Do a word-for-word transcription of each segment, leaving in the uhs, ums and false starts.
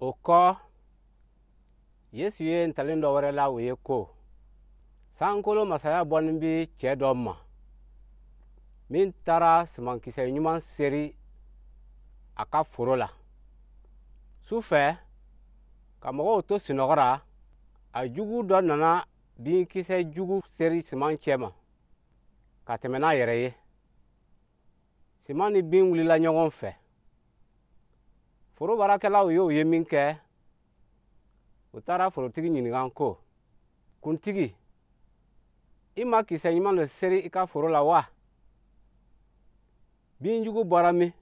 Oko Yesu ye ntalindo wore la we ko sankolo masaya bonbi chedomma min tara siman kise nyuman seri aka forola sufe kamogo to sinogora a jugu do nana bin kise jugu seri siman chema ka temena yereye siman ni bin wulila nyogon fe foro barakela yo yeminke utara foro tigi nyinigan ko kuntigi ima kise nyuman lo seri ika foro la wa bin jugu borami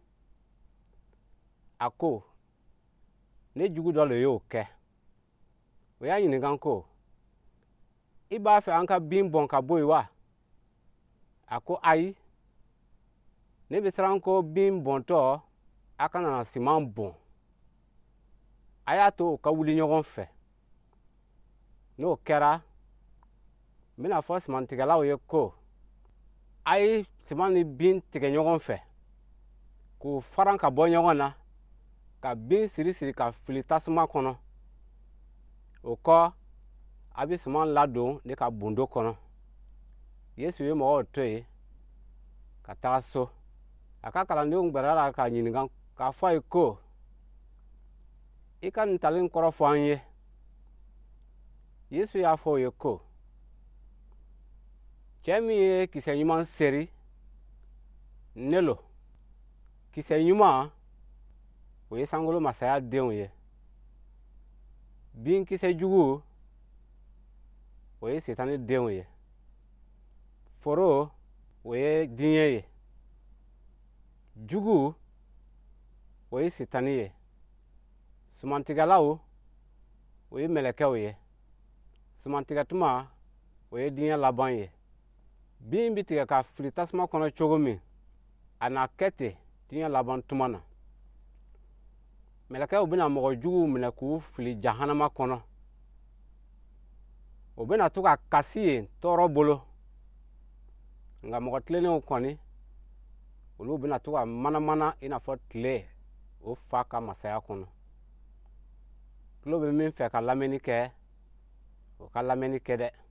ako ne jugu do le yo ke o ya nyinigan ko iba fe anka bin bon ka boy wa ako ai ne bisran ko bin bon to aka na siman bon aya to ka wuli nyogon fe no kera mina fo siman tigala o ye ko ai siman ni bin tige nyogon fe ku faran ka bo nyogon na ka bin siri siri ka fili tasuma kono o ko abi siman lado ne ka bundo kono Yesu ye mo otoyi ka ta so aka kala ndi ngbara ka nyinigan ka fo ko ika ntalin korofo anye Yesu ya fo ye ko chemi ye kise nyuman seri nelo kise nyuma we sangolo masaya deun ye bin kise jugu we setani deun ye foro we dinye ye jugu we setani ye sumantigalawo we melekew ye sumantigatuma we dinye laban ye bin bitiga ka fritasma kono chogomi ana kete dinye laban tumana melekew bina mogo jugu mine ku fili jahanama kono o bina tuka kasiye toro bolo nga mogo tlene koni olu bina tuka mana mana ina fo tle o faka masaya kono tulo be min fe ka lameni ke o ka lameni ke de